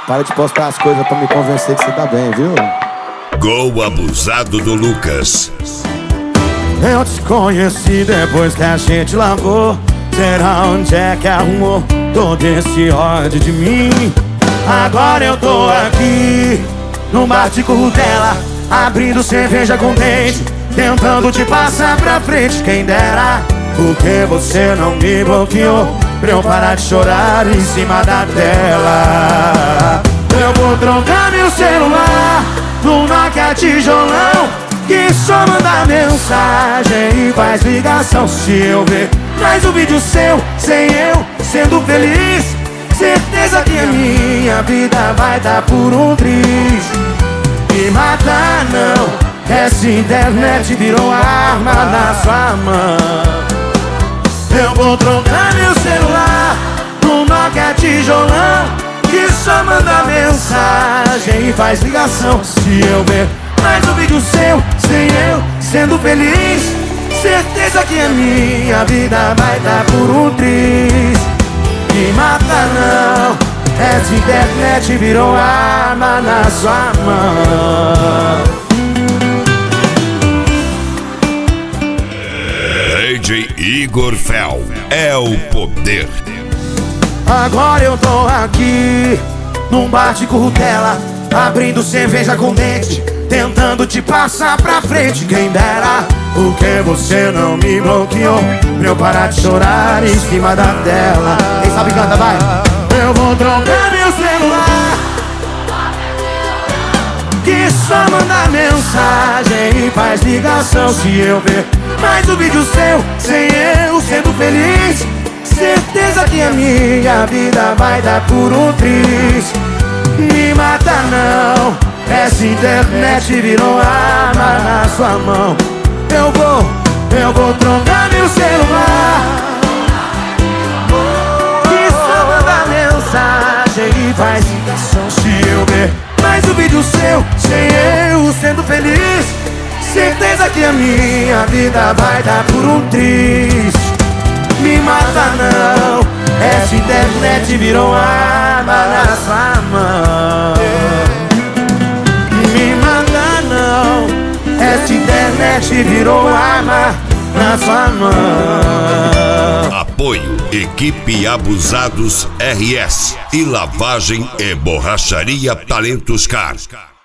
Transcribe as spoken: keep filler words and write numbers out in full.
Para de postar as coisas pra me convencer que você tá bem, viu? Gol abusado do Lucas. Eu te conheci depois que a gente lavou. Será onde é que arrumou todo esse ódio de mim? Agora eu tô aqui no bar de Curtela, abrindo cerveja com dente, tentando te passar pra frente. Quem dera, porque você não me bloqueou pra eu parar de chorar em cima da tela. Eu vou trocar meu celular no Nokia tijolão, que só manda mensagem e faz ligação. Se eu ver mais um vídeo seu, sem eu sendo feliz, certeza que a minha vida vai dar por um triz. Me mata não, essa internet virou arma na sua mão. Eu vou trocar meu celular no Nokia tijolão, que só manda mensagem e faz ligação. Se eu ver mais um vídeo seu, sem eu sendo feliz, certeza que a minha vida vai dar por um triz. Me mata não, essa internet virou arma na sua mão. D J Igor Fel é o poder. Agora eu tô aqui num bar de Curtela, abrindo cerveja com dente, tentando te passar pra frente. Quem dera, porque você não me bloqueou pra eu parar de chorar em cima da tela. Quem sabe canta, vai. Eu vou trocar meu celular, que só manda mensagem e faz ligação. Se eu ver mais um vídeo seu, sem eu sendo feliz, certeza que a minha vida vai dar por um triz. Me mata não, essa internet virou arma na sua mão. Eu vou, eu vou trocar meu celular, que só manda mensagem e faz ligação. Se eu ver mais um vídeo seu, sem eu sendo feliz, certeza que a minha vida vai dar por um triz. Me mata não, essa internet virou arma na sua mão. Me mata não, essa internet virou arma na sua mão. Apoio Equipe Abusados R S e Lavagem e Borracharia Talentos Car.